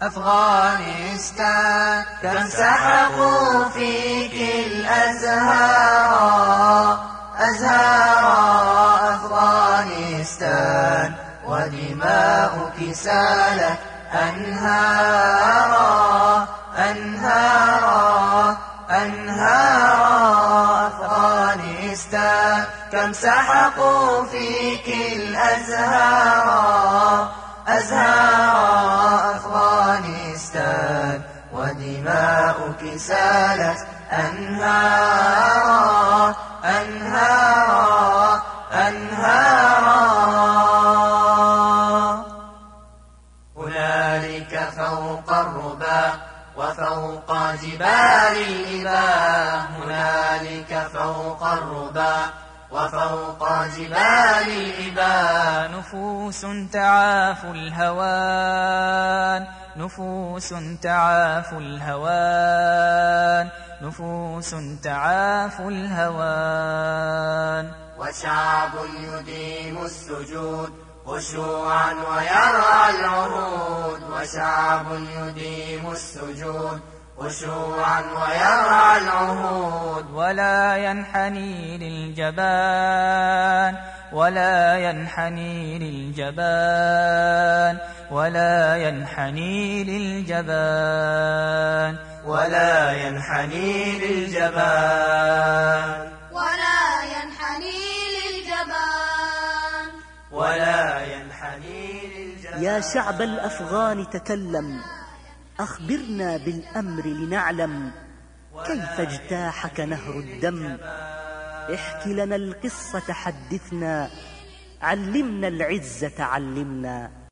أفغانستان كم سحقوا فيك الأزهار أزهار أفغانستان ودماؤك سالت أنهارا أنهارا أنهارا أفغانستان كم سحقوا فيك الأزهار أزهار أفغانستان ودماؤك سالت أنهارا أنهارا أنهارا هنالك فوق الربا وفوق جبال الإباء هنالك فوق الربا وفوق جبال الإباء نفوس تعاف الهوان نفوس تعاف الهوان نفوس تعاف الهوان وشعب يديم السجود خشوعا ويرعى العهود وشعب يديم السجود خشوعا ويرعى العهود ولا ينحني للجبان ولا ينحني للجبان ولا ينحني للجبان ولا ينحني للجبان ولا ينحني للجبان ولا ينحني للجبان. يا شعب الأفغان تكلم أخبرنا بالأمر لنعلم كيف اجتاحك نهر الدم احكِ لنا القصة حدثنا علمنا العزة علمنا